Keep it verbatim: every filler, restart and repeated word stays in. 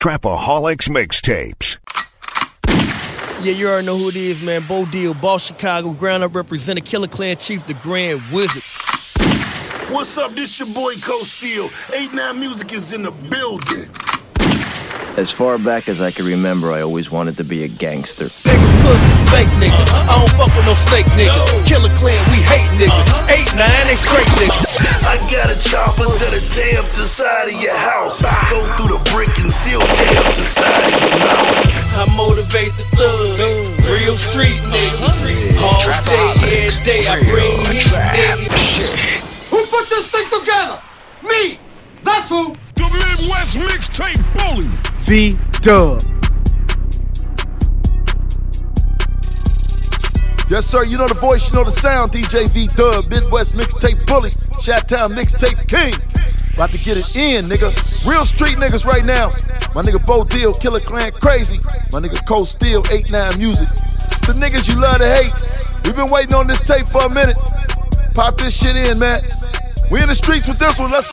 Trapaholics Mixtapes. Yeah, you already know who it is, man. Bo Deal, Boss Chicago, ground up represented, Killer Clan Chief, the Grand Wizard. What's up? This your boy Cold Steel. eight nine Music is in the building. As far back as I can remember, I always wanted to be a gangster. Niggas pussy, fake niggas. I don't fuck with no fake niggas. Killer Clan, we hate niggas. eight nine, they straight niggas. I got a chopper that'll tear up the side of your house. Go through the brick and still tear up the side of your mouth. I motivate the thugs, real street niggas. All day, every day, I bring heat niggas. Who put this thing together? Me! That's who! The Midwest Mixtape Bully. V-Dub. Yes, sir, you know the voice, you know the sound, D J V-Dub, Midwest Mixtape Bully, Chi-Town Mixtape King. About to get it in, nigga. Real street niggas right now. My nigga Bo Deal, Killer Clan Crazy. My nigga Cold Steel, eight nine Music. It's the niggas you love to hate. We've been waiting on this tape for a minute. Pop this shit in, man. We in the streets with this one, let's